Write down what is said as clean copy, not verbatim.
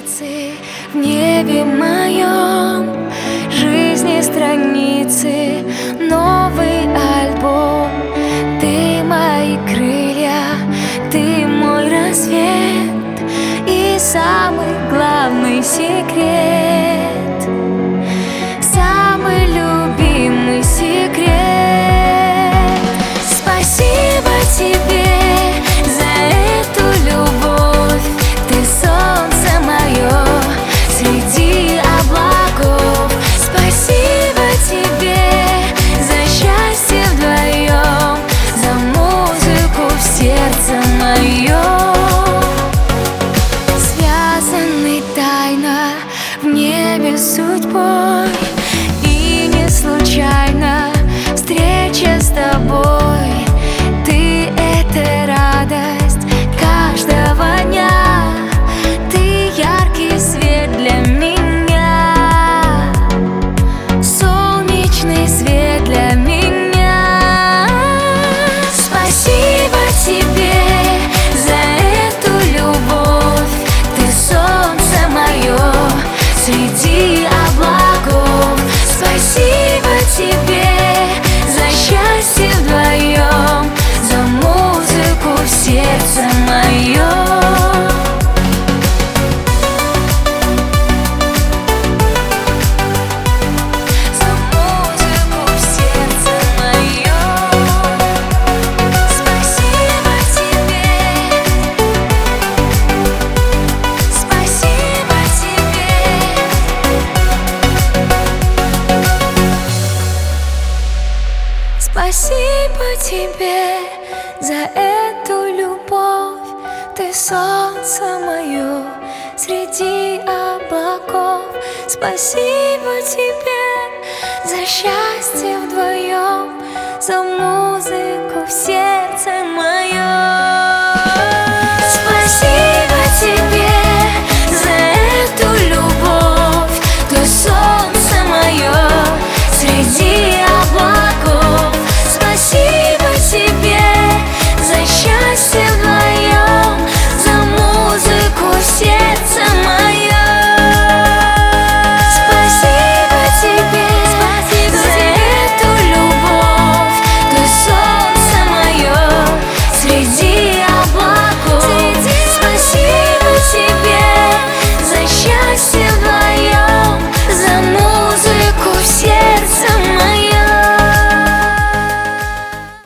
страницы в небе моем, жизни страницы, новый альбом. Ты мои крылья, ты мой рассвет и самый главный секрет, самый любимый секрет. Спасибо тебе за эту любовь, ты солнце мое среди облаков. Спасибо тебе за счастье вдвоем, за музыку в сердце моем. Связаны тайно в небе с судьбой, и не случайно встреча с тобой. Ты — это радость каждого дня, ты яркий свет для меня, солнечный свет для меня. Спасибо тебе за эту любовь, ты солнце мое среди облаков. Спасибо тебе за счастье вдвоем, за музыку в сердце моем. Спасибо тебе за эту любовь, ты солнце мое среди облаков. Спасибо тебе за счастье вдвоем, за музыку в сердце моем.